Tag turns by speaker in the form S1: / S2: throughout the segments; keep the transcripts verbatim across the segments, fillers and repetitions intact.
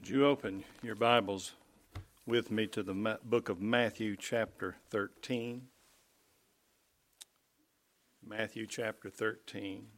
S1: Would you open your Bibles with me to the book of Matthew chapter thirteen? Matthew chapter thirteen.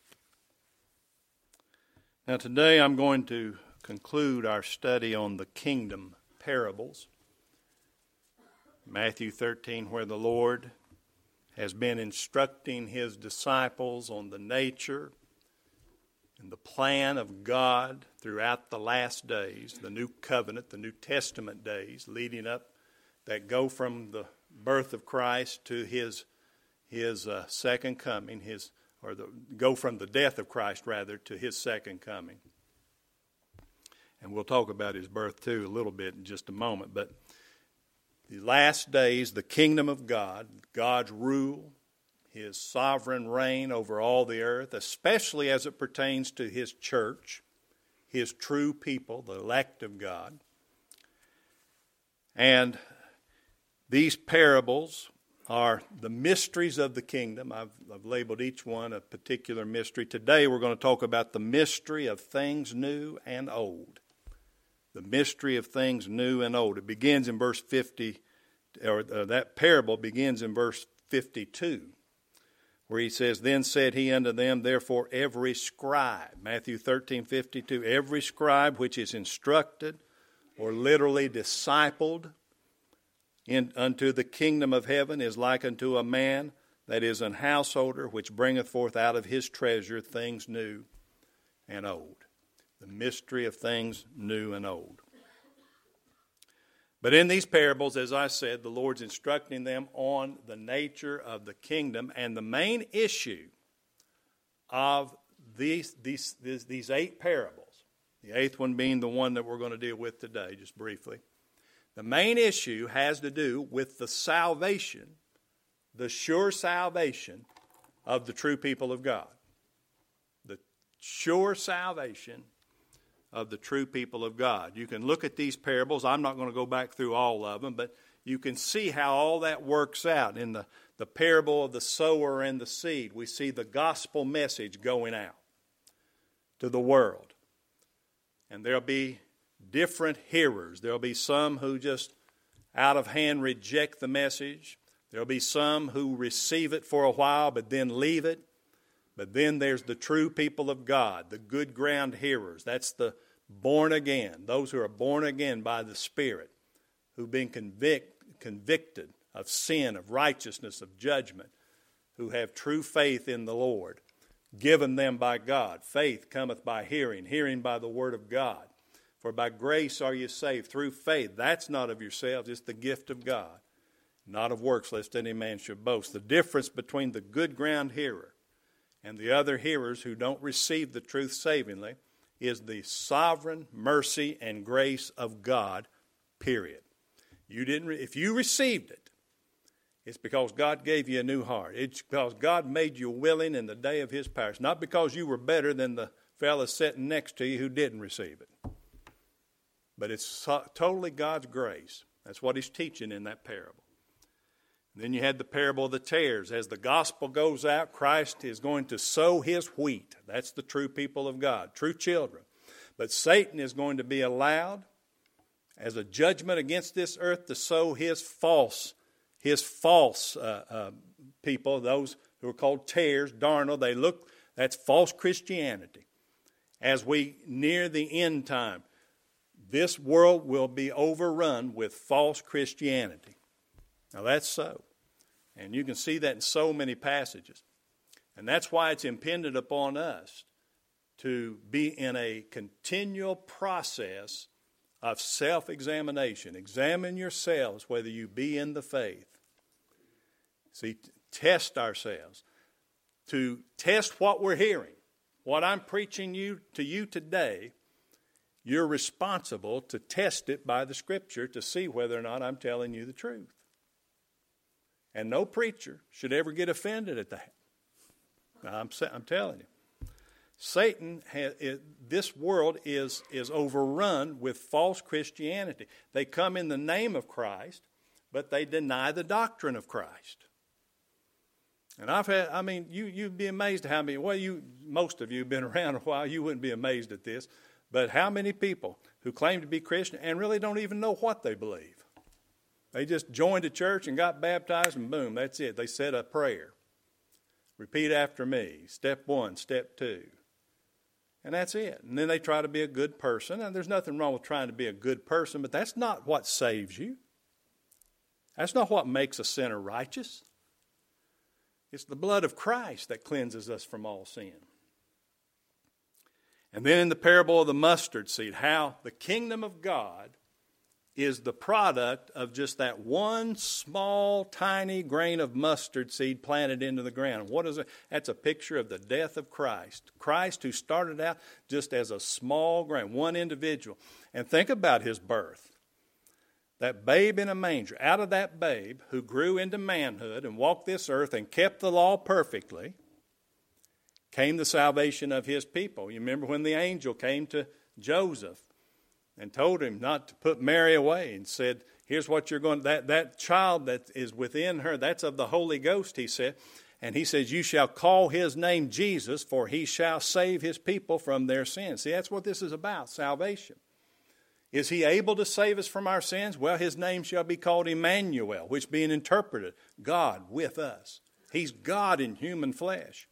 S1: Now today I'm going to conclude our study on the kingdom parables. Matthew thirteen, where the Lord has been instructing his disciples on the nature and the plan of God throughout the last days, the new covenant, the New Testament days, leading up, that go from the birth of Christ to his his uh, second coming, his or the go from the death of Christ rather to his second coming. And we'll talk about his birth too a little bit in just a moment. But the last days, the kingdom of God, God's rule, his sovereign reign over all the earth, especially as it pertains to his church, his true people, the elect of God. And these parables are the mysteries of the kingdom. I've, I've labeled each one a particular mystery. Today we're going to talk about the mystery of things new and old. The mystery of things new and old. It begins in verse fifty, or uh, that parable begins in verse fifty-two. Where he says, Then said he unto them, Therefore every scribe, Matthew thirteen fifty-two, every scribe which is instructed, or literally discipled in, unto the kingdom of heaven, is like unto a man that is an householder, which bringeth forth out of his treasure things new and old. The mystery of things new and old. But in these parables, as I said, the Lord's instructing them on the nature of the kingdom, and the main issue of these, these, these, these eight parables, the eighth one being the one that we're going to deal with today, just briefly, the main issue has to do with the salvation, the sure salvation of the true people of God. The sure salvation of the true people of God. You can look at these parables. I'm not going to go back through all of them, but you can see how all that works out. In the, the parable of the sower and the seed, we see the gospel message going out to the world. And there'll be different hearers. There'll be some who just out of hand reject the message. There'll be some who receive it for a while but then leave it. But then there's the true people of God, the good ground hearers. That's the born again, those who are born again by the Spirit, who've been convict, convicted of sin, of righteousness, of judgment, who have true faith in the Lord, given them by God. Faith cometh by hearing, hearing by the word of God. For by grace are you saved through faith. That's not of yourselves, it's the gift of God, not of works, lest any man should boast. The difference between the good ground hearer and the other hearers who don't receive the truth savingly is the sovereign mercy and grace of God, period. You didn't. Re- if you received it, it's because God gave you a new heart. It's because God made you willing in the day of his power. It's not because you were better than the fellow sitting next to you who didn't receive it. But it's so, totally God's grace. That's what he's teaching in that parable. Then you had the parable of the tares. As the gospel goes out, Christ is going to sow his wheat. That's the true people of God, true children. But Satan is going to be allowed, as a judgment against this earth, to sow his false, his false uh, uh, people, those who are called tares, darnel. They look, that's false Christianity. As we near the end time, this world will be overrun with false Christianity. Now that's so. And you can see that in so many passages. And that's why it's impended upon us to be in a continual process of self-examination. Examine yourselves whether you be in the faith. See, test ourselves. To test what we're hearing. What I'm preaching you to you today, you're responsible to test it by the Scripture to see whether or not I'm telling you the truth. And no preacher should ever get offended at that. Now, I'm, I'm telling you. Satan, has, it, this world is, is overrun with false Christianity. They come in the name of Christ, but they deny the doctrine of Christ. And I've had, I mean, you, you'd be amazed how many, well, you, most of you have been around a while, you wouldn't be amazed at this, but how many people who claim to be Christian and really don't even know what they believe. They just joined a church and got baptized and boom, that's it. They said a prayer. Repeat after me. Step one, step two. And that's it. And then they try to be a good person. And there's nothing wrong with trying to be a good person, but that's not what saves you. That's not what makes a sinner righteous. It's the blood of Christ that cleanses us from all sin. And then in the parable of the mustard seed, how the kingdom of God is the product of just that one small, tiny grain of mustard seed planted into the ground. What is it? That's a picture of the death of Christ. Christ who started out just as a small grain, one individual. And think about his birth. That babe in a manger, out of that babe who grew into manhood and walked this earth and kept the law perfectly, came the salvation of his people. You remember when the angel came to Joseph and told him not to put Mary away and said, here's what you're going to, that, that child that is within her, that's of the Holy Ghost, he said. And he says, you shall call his name Jesus, for he shall save his people from their sins. See, that's what this is about, salvation. Is he able to save us from our sins? Well, his name shall be called Emmanuel, which being interpreted, God with us. He's God in human flesh.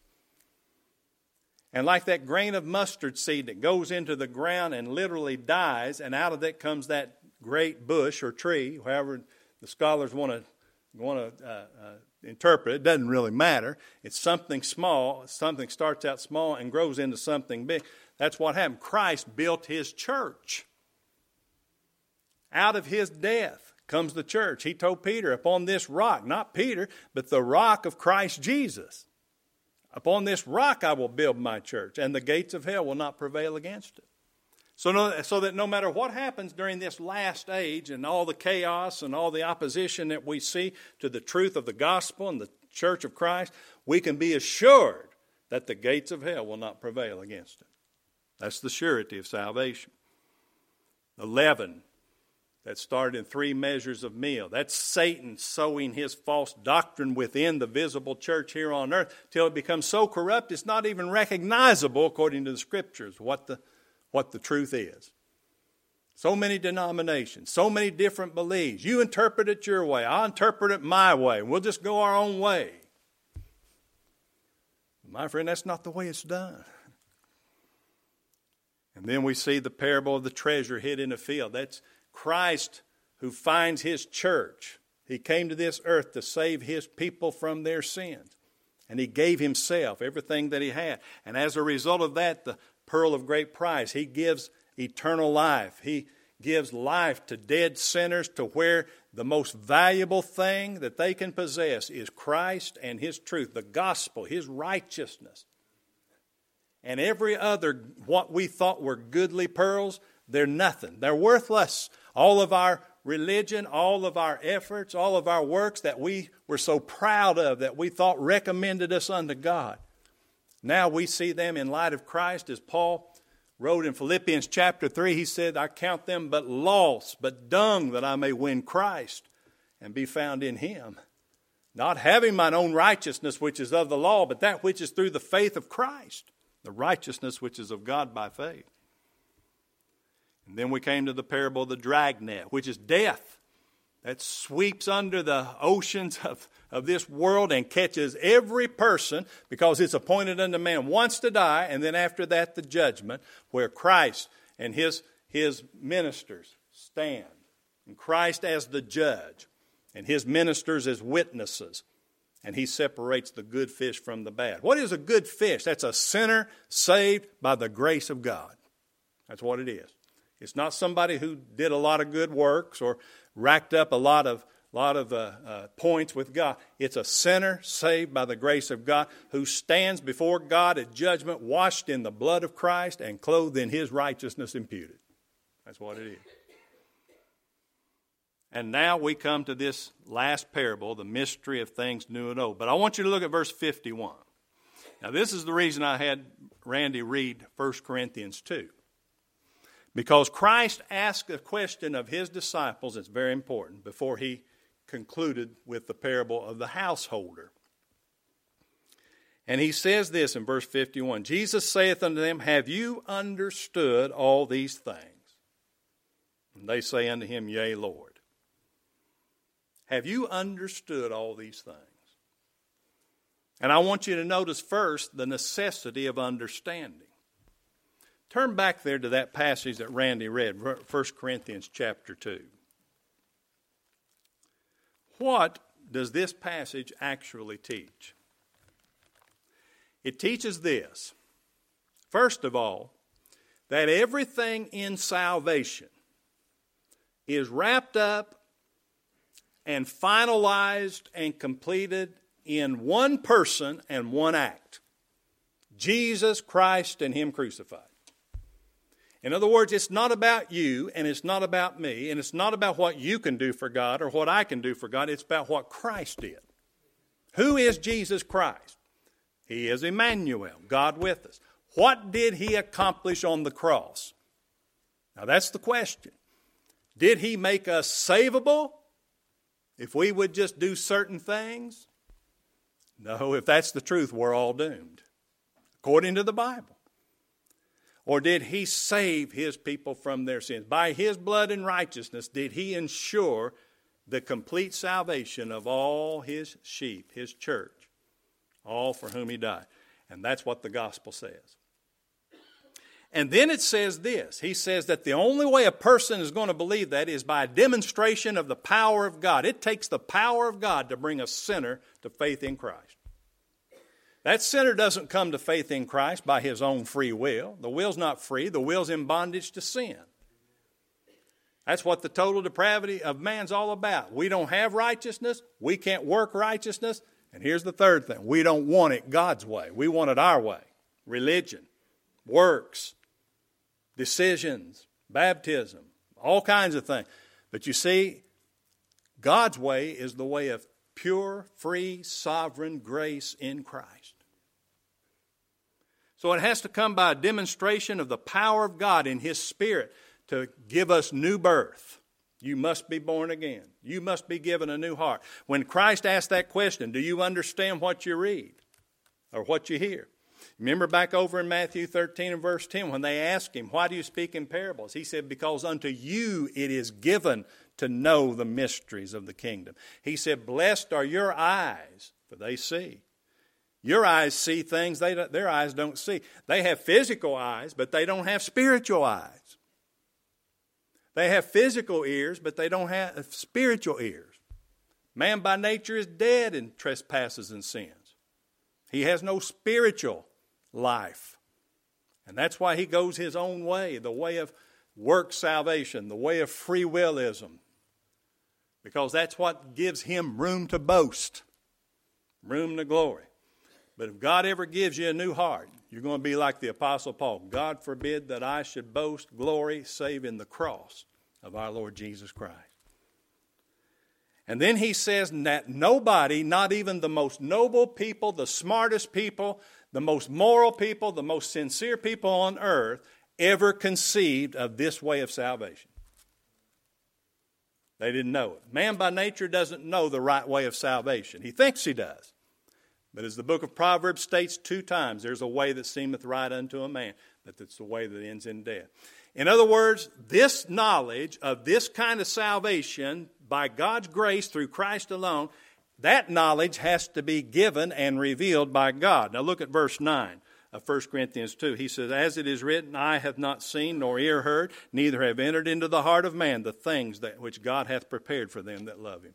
S1: And like that grain of mustard seed that goes into the ground and literally dies, and out of that comes that great bush or tree, however the scholars want to want to uh, uh, interpret it, doesn't really matter. It's something small, something starts out small and grows into something big. That's what happened. Christ built his church. Out of his death comes the church. He told Peter, upon this rock, not Peter, but the rock of Christ Jesus. Upon this rock I will build my church, and the gates of hell will not prevail against it. So, no, so that no matter what happens during this last age and all the chaos and all the opposition that we see to the truth of the gospel and the church of Christ, we can be assured that the gates of hell will not prevail against it. That's the surety of salvation. The leaven that started in three measures of meal. That's Satan sowing his false doctrine within the visible church here on earth till it becomes so corrupt it's not even recognizable, according to the Scriptures, what the, what the truth is. So many denominations, so many different beliefs. You interpret it your way. I'll interpret it my way. We'll just go our own way. My friend, that's not the way it's done. And then we see the parable of the treasure hid in a field. That's Christ who finds his church. He came to this earth to save his people from their sins. And he gave himself, everything that he had. And as a result of that, the pearl of great price, he gives eternal life. He gives life to dead sinners, to where the most valuable thing that they can possess is Christ and his truth, the gospel, his righteousness. And every other, what we thought were goodly pearls, they're nothing. They're worthless. All of our religion, all of our efforts, all of our works that we were so proud of, that we thought recommended us unto God. Now we see them in light of Christ. As Paul wrote in Philippians chapter three, he said, I count them but loss, but dung, that I may win Christ and be found in him. Not having mine own righteousness, which is of the law, but that which is through the faith of Christ, the righteousness which is of God by faith. And then we came to the parable of the dragnet, which is death, that sweeps under the oceans of, of this world and catches every person, because it's appointed unto man once to die, and then after that the judgment, where Christ and his, his ministers stand. And Christ as the judge, and his ministers as witnesses. And he separates the good fish from the bad. What is a good fish? That's a sinner saved by the grace of God. That's what it is. It's not somebody who did a lot of good works or racked up a lot of, lot of uh, uh, points with God. It's a sinner saved by the grace of God who stands before God at judgment, washed in the blood of Christ and clothed in his righteousness imputed. That's what it is. And now we come to this last parable, the mystery of things new and old. But I want you to look at verse fifty-one. Now this is the reason I had Randy read First Corinthians two. Because Christ asked a question of his disciples, it's very important, before he concluded with the parable of the householder. And he says this in verse fifty-one, Jesus saith unto them, have you understood all these things? And they say unto him, Yea, Lord. Have you understood all these things? And I want you to notice first the necessity of understanding. Turn back there to that passage that Randy read, First Corinthians chapter two. What does this passage actually teach? It teaches this. First of all, that everything in salvation is wrapped up and finalized and completed in one person and one act. Jesus Christ and Him crucified. In other words, it's not about you and it's not about me and it's not about what you can do for God or what I can do for God. It's about what Christ did. Who is Jesus Christ? He is Emmanuel, God with us. What did He accomplish on the cross? Now that's the question. Did He make us savable if we would just do certain things? No, if that's the truth, we're all doomed, according to the Bible. Or did He save His people from their sins? By His blood and righteousness, did He ensure the complete salvation of all His sheep, His church, all for whom He died? And that's what the gospel says. And then it says this. He says that the only way a person is going to believe that is by a demonstration of the power of God. It takes the power of God to bring a sinner to faith in Christ. That sinner doesn't come to faith in Christ by his own free will. The will's not free. The will's in bondage to sin. That's what the total depravity of man's all about. We don't have righteousness. We can't work righteousness. And here's the third thing. We don't want it God's way. We want it our way. Religion, works, decisions, baptism, all kinds of things. But you see, God's way is the way of pure, free, sovereign grace in Christ. So it has to come by a demonstration of the power of God in His Spirit to give us new birth. You must be born again. You must be given a new heart. When Christ asked that question, do you understand what you read or what you hear? Remember back over in Matthew thirteen and verse ten when they asked Him, why do you speak in parables? He said, because unto you it is given to know the mysteries of the kingdom. He said, blessed are your eyes, for they see. Your eyes see things they don't, their eyes don't see. They have physical eyes, but they don't have spiritual eyes. They have physical ears, but they don't have spiritual ears. Man by nature is dead in trespasses and sins. He has no spiritual life. And that's why he goes his own way, the way of work salvation, the way of free willism. Because that's what gives him room to boast, room to glory. But if God ever gives you a new heart, you're going to be like the Apostle Paul. God forbid that I should boast glory save in the cross of our Lord Jesus Christ. And then he says that nobody, not even the most noble people, the smartest people, the most moral people, the most sincere people on earth, ever conceived of this way of salvation. They didn't know it. Man by nature doesn't know the right way of salvation. He thinks he does. But as the book of Proverbs states two times, there's a way that seemeth right unto a man, but it's the way that ends in death. In other words, this knowledge of this kind of salvation by God's grace through Christ alone, that knowledge has to be given and revealed by God. Now look at verse nine of First Corinthians two. He says, as it is written, eye hath not seen nor ear heard, neither have entered into the heart of man the things that which God hath prepared for them that love Him.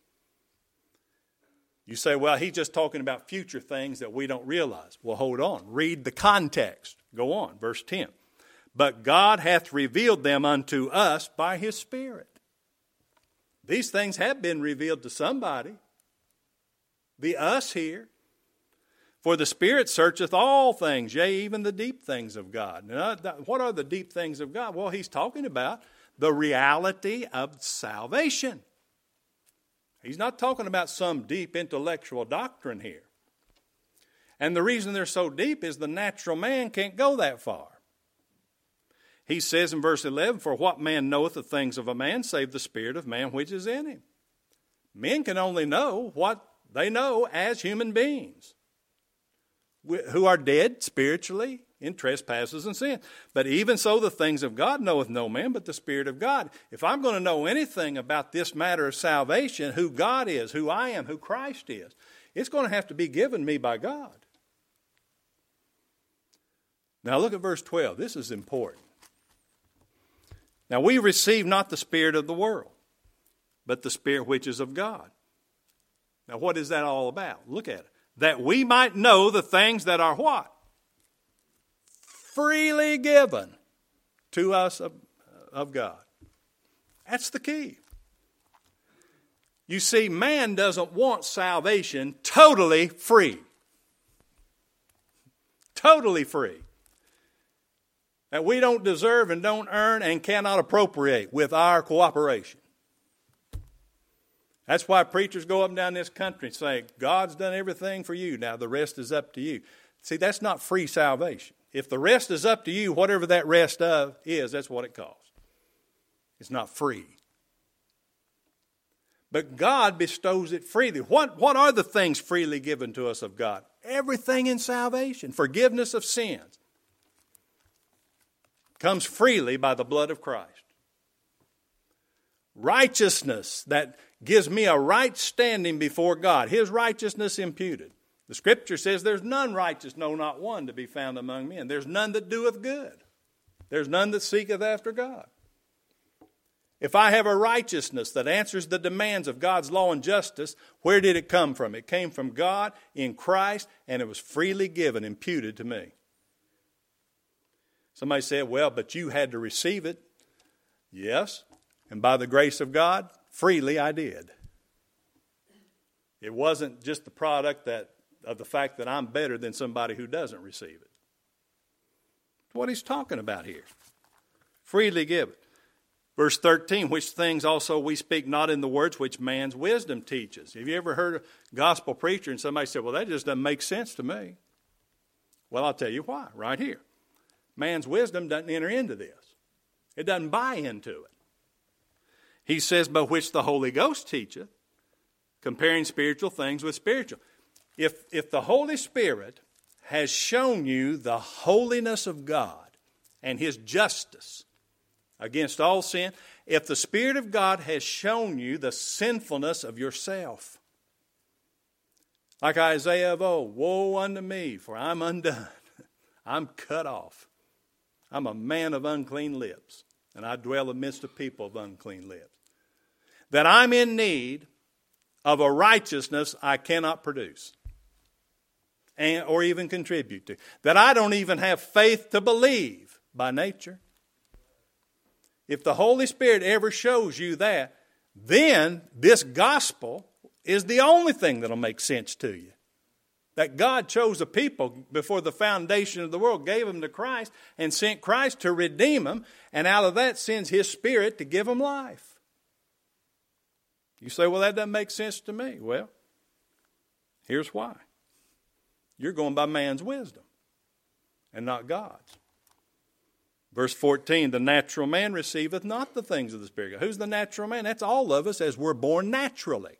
S1: You say, well, he's just talking about future things that we don't realize. Well, hold on. Read the context. Go on, verse ten. But God hath revealed them unto us by His Spirit. These things have been revealed to somebody. The us here. For the Spirit searcheth all things, yea, even the deep things of God. Now, what are the deep things of God? Well, he's talking about the reality of salvation. He's not talking about some deep intellectual doctrine here. And the reason they're so deep is the natural man can't go that far. He says in verse eleven, for what man knoweth the things of a man, save the spirit of man which is in him? Men can only know what they know as human beings, who are dead spiritually, in trespasses and sin. But even so, the things of God knoweth no man but the Spirit of God. If I'm going to know anything about this matter of salvation, who God is, who I am, who Christ is, it's going to have to be given me by God. Now look at verse twelve. This is important. Now we receive not the spirit of the world, but the Spirit which is of God. Now what is that all about? Look at it. That we might know the things that are what? Freely given to us of, of God. That's the key. You see, man doesn't want salvation totally free. Totally free. That we don't deserve and don't earn and cannot appropriate with our cooperation. That's why preachers go up and down this country and say, God's done everything for you, now the rest is up to you. See, that's not free salvation. If the rest is up to you, whatever that rest of is, that's what it costs. It's not free. But God bestows it freely. What, what are the things freely given to us of God? Everything in salvation. Forgiveness of sins comes freely by the blood of Christ. Righteousness that gives me a right standing before God. His righteousness imputed. The Scripture says there's none righteous, no, not one, to be found among men. There's none that doeth good. There's none that seeketh after God. If I have a righteousness that answers the demands of God's law and justice, where did it come from? It came from God in Christ, and it was freely given, imputed to me. Somebody said, well, but you had to receive it. Yes, and by the grace of God, freely I did. It wasn't just the product that of the fact that I'm better than somebody who doesn't receive it. That's what he's talking about here. Freely given. Verse thirteen, which things also we speak not in the words which man's wisdom teaches. Have you ever heard a gospel preacher and somebody said, well, that just doesn't make sense to me? Well, I'll tell you why, right here. Man's wisdom doesn't enter into this. It doesn't buy into it. He says, but which the Holy Ghost teacheth, comparing spiritual things with spiritual. If, if the Holy Spirit has shown you the holiness of God and His justice against all sin, if the Spirit of God has shown you the sinfulness of yourself, like Isaiah of old, woe unto me, for I'm undone. I'm cut off. I'm a man of unclean lips, and I dwell amidst a people of unclean lips. That I'm in need of a righteousness I cannot produce and or even contribute to. That I don't even have faith to believe by nature. If the Holy Spirit ever shows you that, then this gospel is the only thing that'll make sense to you. That God chose a people before the foundation of the world, gave them to Christ, and sent Christ to redeem them, and out of that sends His Spirit to give them life. You say, well, that doesn't make sense to me. Well, here's why. You're going by man's wisdom and not God's. Verse fourteen, the natural man receiveth not the things of the Spirit. Who's the natural man? That's all of us as we're born naturally.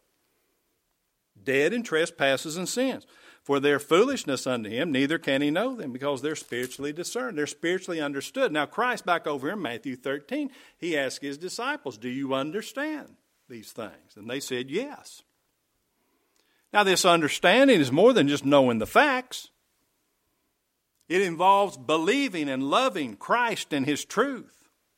S1: Dead in trespasses and sins. For their foolishness unto him, neither can he know them, because they're spiritually discerned. They're spiritually understood. Now Christ, back over in Matthew thirteen, He asked His disciples, do you understand these things? And they said, yes. Now this understanding is more than just knowing the facts. It involves believing and loving Christ and His truth.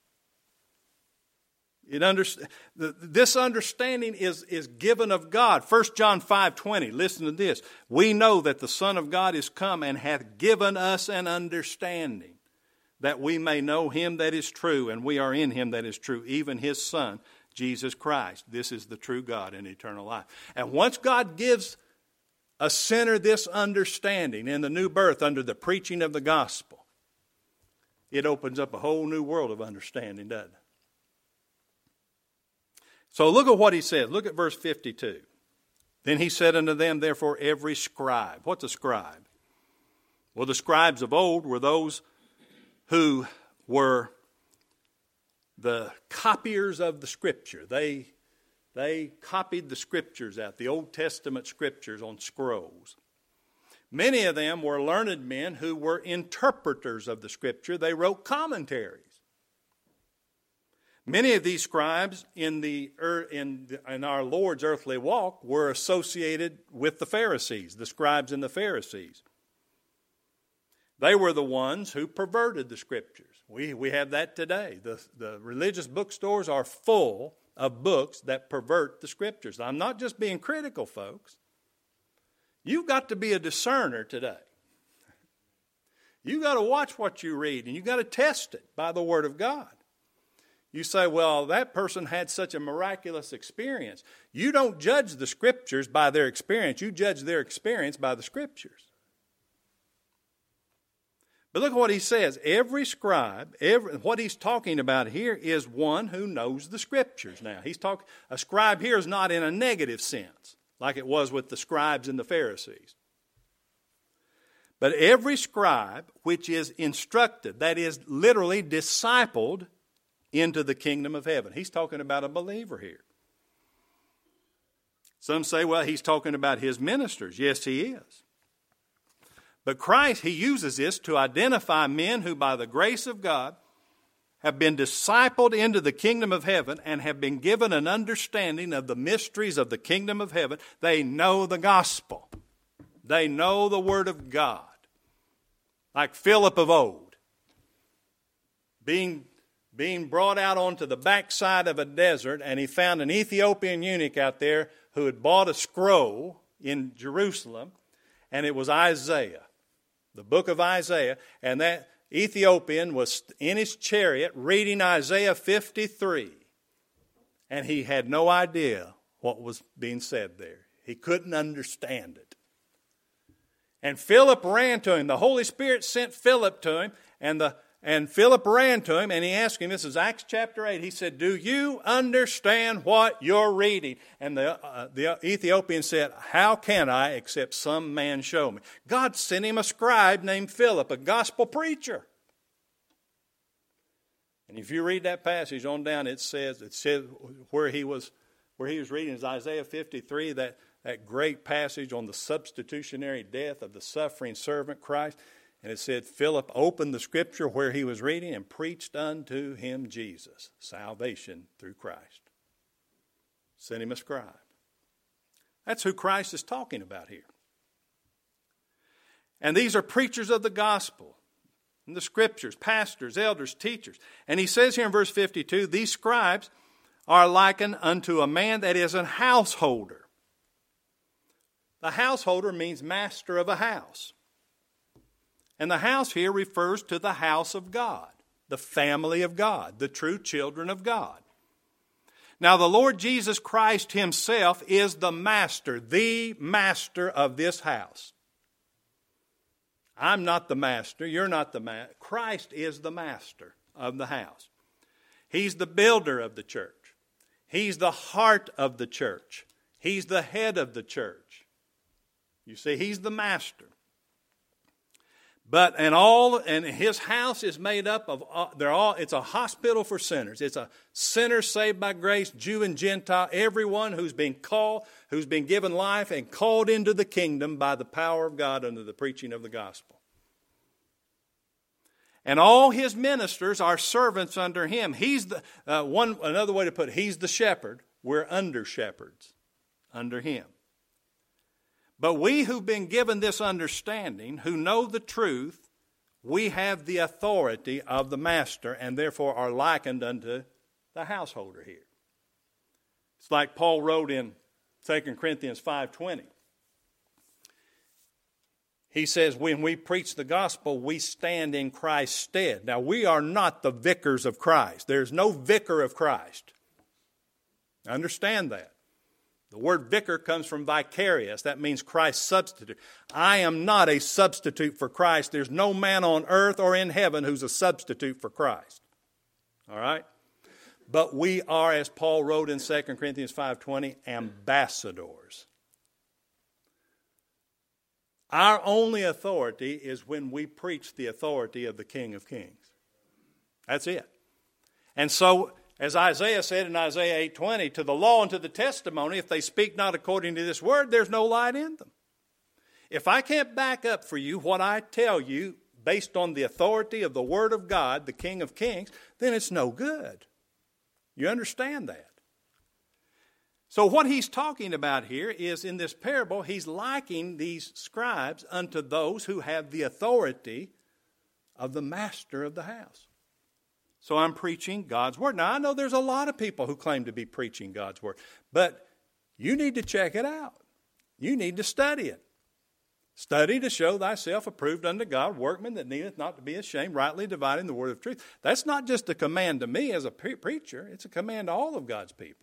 S1: It under, this understanding is, is given of God. First John five twenty, listen to this. We know that the Son of God is come and hath given us an understanding, that we may know Him that is true, and we are in Him that is true, even His Son, Jesus Christ. This is the true God and eternal life. And once God gives a sinner this understanding in the new birth under the preaching of the gospel, it opens up a whole new world of understanding, doesn't it? So look at what he says. Look at verse fifty-two. Then he said unto them, therefore, every scribe. What's a scribe? Well, the scribes of old were those who were the copiers of the Scripture. They, they copied the Scriptures out, the Old Testament Scriptures on scrolls. Many of them were learned men who were interpreters of the Scripture. They wrote commentaries. Many of these scribes in, the, in, the, in our Lord's earthly walk were associated with the Pharisees, the scribes and the Pharisees. They were the ones who perverted the Scriptures. We, we have that today. The, the religious bookstores are full of books that pervert the Scriptures. I'm not just being critical, folks. You've got to be a discerner today. You've got to watch what you read, and you've got to test it by the Word of God. You say, well, that person had such a miraculous experience. You don't judge the Scriptures by their experience. You judge their experience by the Scriptures. But look at what he says. Every scribe, every, what he's talking about here is one who knows the Scriptures. Now, he's talking. A scribe here is not in a negative sense, like it was with the scribes and the Pharisees. But every scribe which is instructed, that is literally discipled into the kingdom of heaven. He's talking about a believer here. Some say, well, he's talking about his ministers. Yes, he is. But Christ, he uses this to identify men who by the grace of God have been discipled into the kingdom of heaven and have been given an understanding of the mysteries of the kingdom of heaven. They know the gospel. They know the word of God. Like Philip of old, being, being brought out onto the backside of a desert, and he found an Ethiopian eunuch out there who had bought a scroll in Jerusalem, and it was Isaiah, the book of Isaiah, and that Ethiopian was in his chariot reading Isaiah fifty-three, and he had no idea what was being said there. He couldn't understand it. And Philip ran to him. The Holy Spirit sent Philip to him, and the and Philip ran to him, and he asked him, this is Acts chapter eight, he said, do you understand what you're reading? And the, uh, the Ethiopian said, how can I except some man show me? God sent him a scribe named Philip, a gospel preacher. And if you read that passage on down, it says, it says where he was, where he was reading is Isaiah fifty-three, that, that great passage on the substitutionary death of the suffering servant Christ. And it said, Philip opened the scripture where he was reading and preached unto him Jesus, salvation through Christ. Sent him a scribe. That's who Christ is talking about here. And these are preachers of the gospel, and the scriptures, pastors, elders, teachers. And he says here in verse fifty-two, these scribes are likened unto a man that is an householder. The householder means master of a house. And the house here refers to the house of God, the family of God, the true children of God. Now, the Lord Jesus Christ himself is the master, the master of this house. I'm not the master. You're not the master. Christ is the master of the house. He's the builder of the church. He's the heart of the church. He's the head of the church. You see, he's the master. But and all and his house is made up of uh, they're all. It's a hospital for sinners. It's a sinner saved by grace, Jew and Gentile, everyone who's been called, who's been given life and called into the kingdom by the power of God under the preaching of the gospel. And all his ministers are servants under him. He's the uh, one. Another way to put it, he's the shepherd. We're under shepherds under him. But we who've been given this understanding, who know the truth, we have the authority of the master and therefore are likened unto the householder here. It's like Paul wrote in Second Corinthians five twenty. He says, when we preach the gospel, we stand in Christ's stead. Now, we are not the vicars of Christ. There's no vicar of Christ. Understand that. The word vicar comes from vicarious. That means Christ's substitute. I am not a substitute for Christ. There's no man on earth or in heaven who's a substitute for Christ. All right? But we are, as Paul wrote in Second Corinthians five twenty, ambassadors. Our only authority is when we preach the authority of the King of Kings. That's it. And so, as Isaiah said in Isaiah eight twenty, to the law and to the testimony, if they speak not according to this word, there's no light in them. If I can't back up for you what I tell you based on the authority of the Word of God, the King of Kings, then it's no good. You understand that? So what he's talking about here is, in this parable, he's likening these scribes unto those who have the authority of the master of the house. So I'm preaching God's Word. Now, I know there's a lot of people who claim to be preaching God's Word, but you need to check it out. You need to study it. Study to show thyself approved unto God, workman that needeth not to be ashamed, rightly dividing the word of truth. That's not just a command to me as a pre- preacher. It's a command to all of God's people.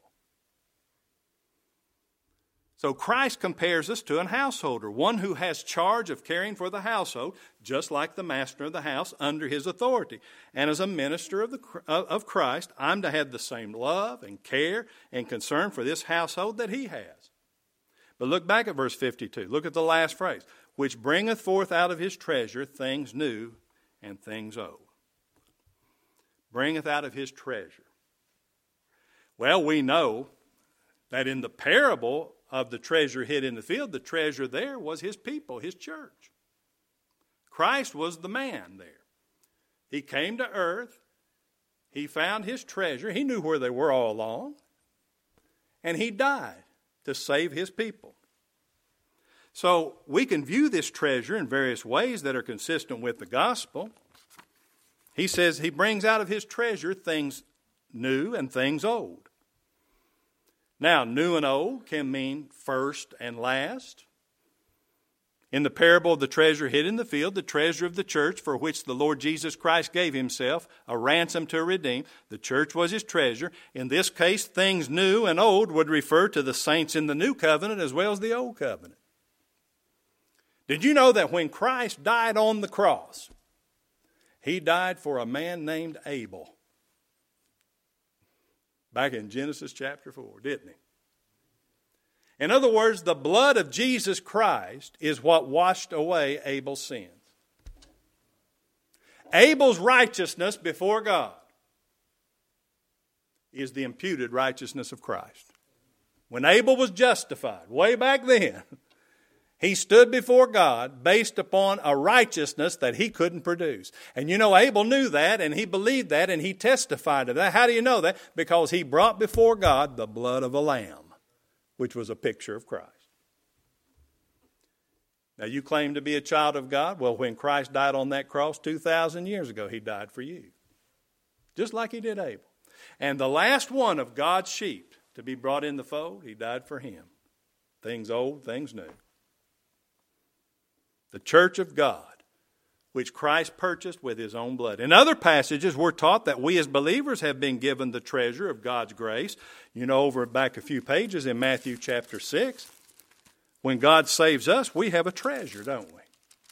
S1: So Christ compares us to an householder, one who has charge of caring for the household, just like the master of the house, under his authority. And as a minister of, the, of Christ, I'm to have the same love and care and concern for this household that he has. But look back at verse fifty-two. Look at the last phrase. Which bringeth forth out of his treasure things new and things old. Bringeth out of his treasure. Well, we know that in the parable of the treasure hid in the field, the treasure there was his people, his church. Christ was the man there. He came to earth. He found his treasure. He knew where they were all along. And he died to save his people. So we can view this treasure in various ways that are consistent with the gospel. He says he brings out of his treasure things new and things old. Now, new and old can mean first and last. In the parable of the treasure hid in the field, the treasure of the church for which the Lord Jesus Christ gave himself, a ransom to redeem, the church was his treasure. In this case, things new and old would refer to the saints in the new covenant as well as the old covenant. Did you know that when Christ died on the cross, he died for a man named Abel? Back in Genesis chapter four, didn't he? In other words, the blood of Jesus Christ is what washed away Abel's sins. Abel's righteousness before God is the imputed righteousness of Christ. When Abel was justified, way back then, he stood before God based upon a righteousness that he couldn't produce. And you know, Abel knew that, and he believed that, and he testified to that. How do you know that? Because he brought before God the blood of a lamb, which was a picture of Christ. Now, you claim to be a child of God. Well, when Christ died on that cross two thousand years ago, he died for you, just like he did Abel. And the last one of God's sheep to be brought in the fold, he died for him. Things old, things new. The church of God, which Christ purchased with his own blood. In other passages, we're taught that we as believers have been given the treasure of God's grace. You know, over back a few pages in Matthew chapter six, when God saves us, we have a treasure, don't we?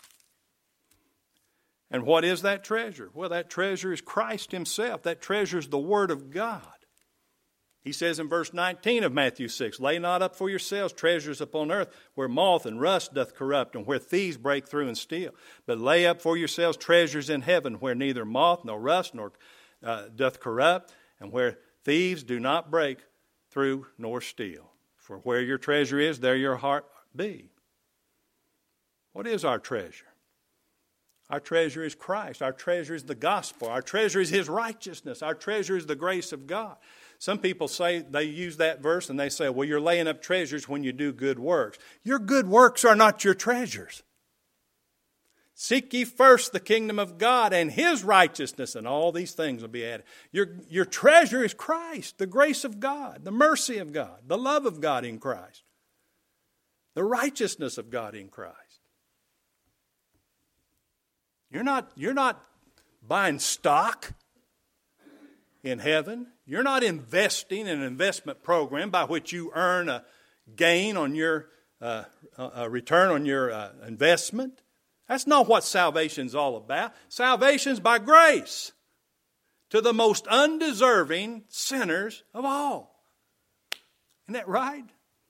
S1: And what is that treasure? Well, that treasure is Christ himself. That treasure is the Word of God. He says in verse nineteen of Matthew six, lay not up for yourselves treasures upon earth, where moth and rust doth corrupt, and where thieves break through and steal. But lay up for yourselves treasures in heaven, where neither moth nor rust nor uh, doth corrupt, and where thieves do not break through nor steal. For where your treasure is, there your heart be. What is our treasure? Our treasure is Christ. Our treasure is the gospel. Our treasure is his righteousness. Our treasure is the grace of God. Some people say, they use that verse and they say, well, you're laying up treasures when you do good works. Your good works are not your treasures. Seek ye first the kingdom of God and his righteousness, and all these things will be added. Your, your treasure is Christ, the grace of God, the mercy of God, the love of God in Christ, the righteousness of God in Christ. You're not, you're not buying stock in heaven. You're not investing in an investment program by which you earn a gain on your uh, a return on your uh, investment. That's not what salvation's all about. Salvation's by grace to the most undeserving sinners of all. Isn't that right?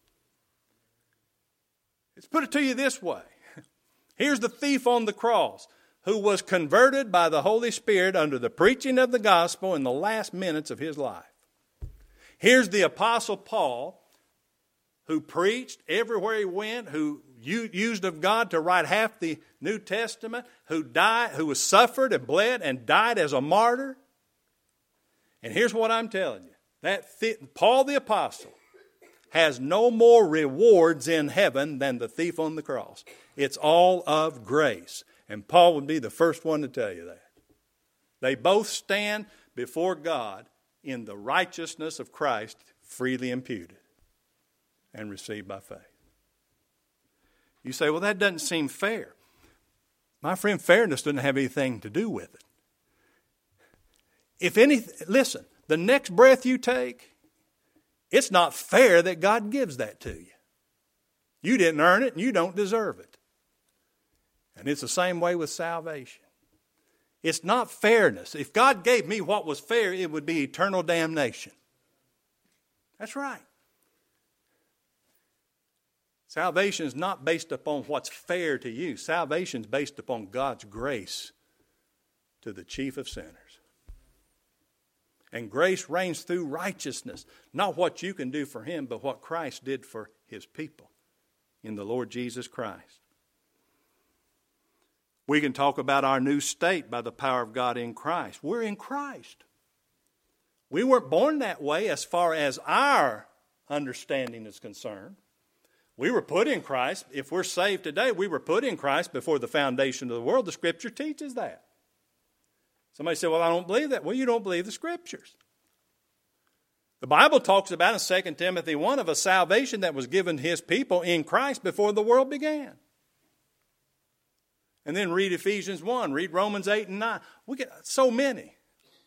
S1: Let's put it to you this way. Here's the thief on the cross, who was converted by the Holy Spirit under the preaching of the gospel in the last minutes of his life. Here's the Apostle Paul, who preached everywhere he went, who used of God to write half the New Testament, who died, who was suffered and bled and died as a martyr. And here's what I'm telling you. That th- Paul the Apostle has no more rewards in heaven than the thief on the cross. It's all of grace. And Paul would be the first one to tell you that. They both stand before God in the righteousness of Christ, freely imputed and received by faith. You say, well, that doesn't seem fair. My friend, fairness doesn't have anything to do with it. If any, listen, the next breath you take, it's not fair that God gives that to you. You didn't earn it and you don't deserve it. And it's the same way with salvation. It's not fairness. If God gave me what was fair, it would be eternal damnation. That's right. Salvation is not based upon what's fair to you. Salvation is based upon God's grace to the chief of sinners. And grace reigns through righteousness. Not what you can do for him, but what Christ did for his people in the Lord Jesus Christ. We can talk about our new state by the power of God in Christ. We're in Christ. We weren't born that way as far as our understanding is concerned. We were put in Christ. If we're saved today, we were put in Christ before the foundation of the world. The Scripture teaches that. Somebody said, well, I don't believe that. Well, you don't believe the Scriptures. The Bible talks about in Second Timothy one of a salvation that was given to his people in Christ before the world began. And then read Ephesians one, read Romans eight and nine. We get so many.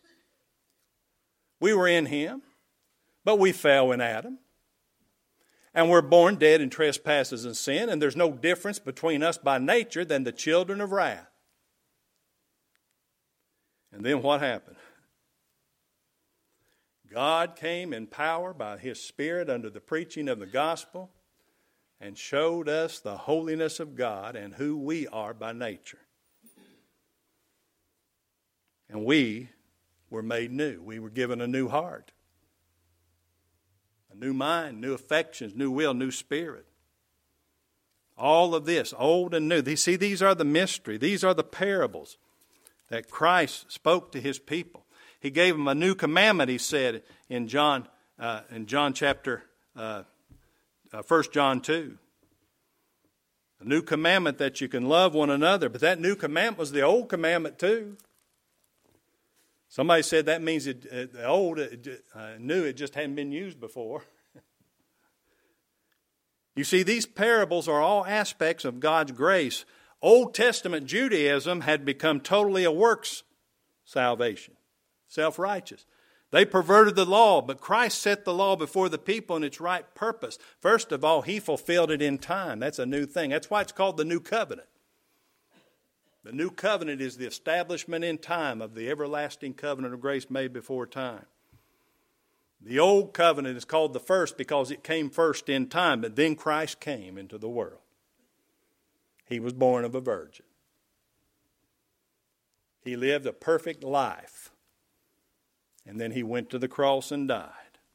S1: We were in him, but we fell in Adam. And we're born dead in trespasses and sin, and there's no difference between us by nature than the children of wrath. And then what happened? God came in power by his Spirit under the preaching of the gospel and showed us the holiness of God and who we are by nature. And we were made new. We were given a new heart, a new mind, new affections, new will, new spirit. All of this, old and new. See, these are the mystery. These are the parables that Christ spoke to his people. He gave them a new commandment, he said in John, uh, in John chapter, uh, uh, First John two. A new commandment that you can love one another. But that new commandment was the old commandment too. Somebody said that means it, uh, the old, it, uh, new, it just hadn't been used before. You see, these parables are all aspects of God's grace. Old Testament Judaism had become totally a works salvation, self-righteous. They perverted the law, but Christ set the law before the people in its right purpose. First of all, he fulfilled it in time. That's a new thing. That's why it's called the New Covenant. The New Covenant is the establishment in time of the everlasting covenant of grace made before time. The Old Covenant is called the first because it came first in time, but then Christ came into the world. He was born of a virgin. He lived a perfect life. And then he went to the cross and died.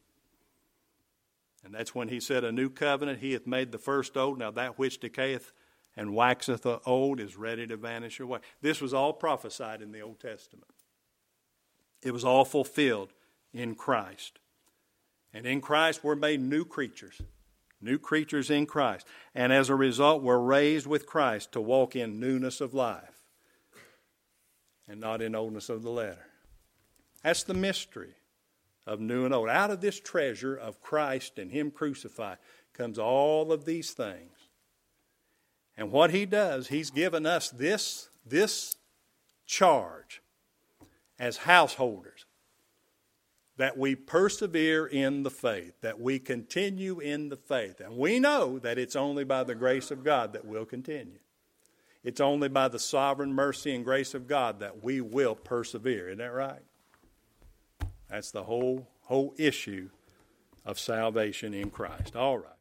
S1: And that's when he said, a new covenant, he hath made the first old. Now that which decayeth and waxeth old is ready to vanish away. This was all prophesied in the Old Testament. It was all fulfilled in Christ. And in Christ we're made new creatures. New creatures in Christ. And as a result, we're raised with Christ to walk in newness of life and not in oldness of the letter. That's the mystery of new and old. Out of this treasure of Christ and him crucified comes all of these things. And what he does, he's given us this, this charge as householders, that we persevere in the faith, that we continue in the faith. And we know that it's only by the grace of God that we'll continue. It's only by the sovereign mercy and grace of God that we will persevere. Isn't that right? That's the whole, whole issue of salvation in Christ. All right.